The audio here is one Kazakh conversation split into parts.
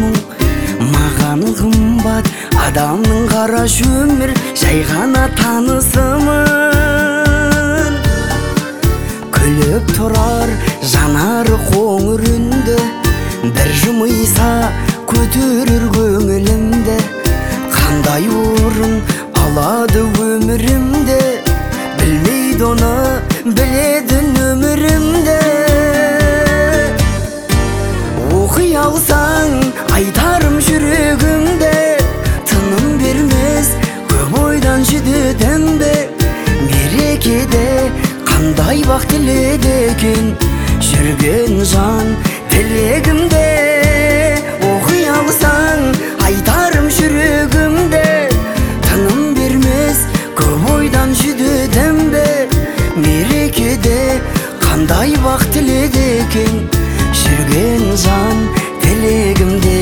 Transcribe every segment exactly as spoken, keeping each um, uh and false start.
мұң маған қымбат, адамның қараш өмір жай ғана танысымын. Күліп тұрар жанары қоңыр үнді, бір жымыйса көтерер көңілімді. Қандай орын алады өмірімде, білмейді оны, біледі өмірімде. Оқи алсаң айтарым жүрегімде, тыным бермес көп ойдан жүдедім бе. Мерекеде қандай бақ тіледі екен жүрген жан тілегімде. Оқи алсаң айтарым жүрегімде, тыным бермес көп ойдан жүдедім бе. Мерекеде қандай бақ тіледі екен жүрген жан тілегімде.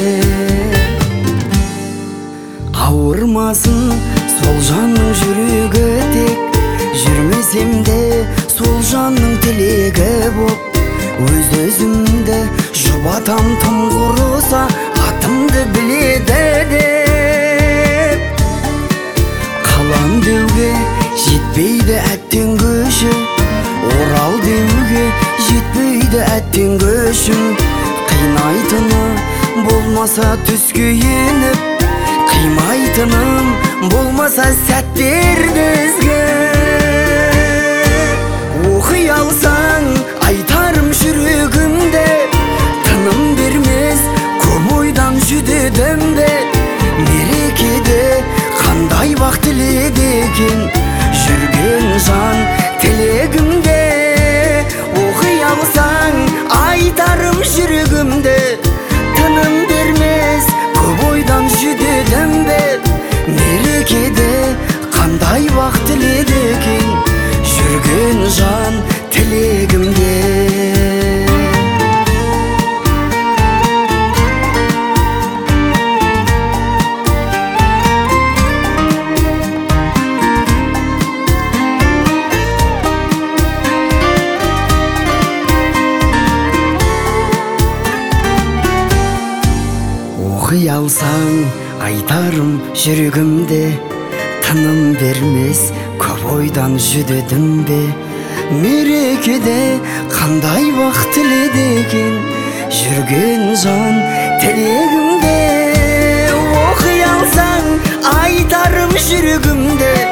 Ауырмасын сол жанның жүрегі тек, жүрмесем де сол жанның тілегі боп. Өз-өзімді жұбатам тым құрыса, атымды біледі деп. Қалам деуге жетпейді әттен көші, орал деуге жетпейді әттен көшім. Қинайтыны болмаса түске еніп, қимайтыным болмаса сәттерді ізгі. Оқи алсаң айтарым жүрегімде, тыным бермес көп ойдан жүдедім бе. Мерекеде қандай бақ тіледі екен жүрген жан тілегімде. Оқи алсаң айтарым жүрегімде, тыным бермес көп ойдан жүдедім бе. Мерекеде қандай бақ тіледі екен жүрген жан тілегімде. Оқи алсаң айтарым жүрегімде, тыным бермес көп ойдан жүдедім бе. Мерекеде қандай бақ тіледі екен жүрген жан тілегімде. Оқи алсаң айтарым жүрегімде,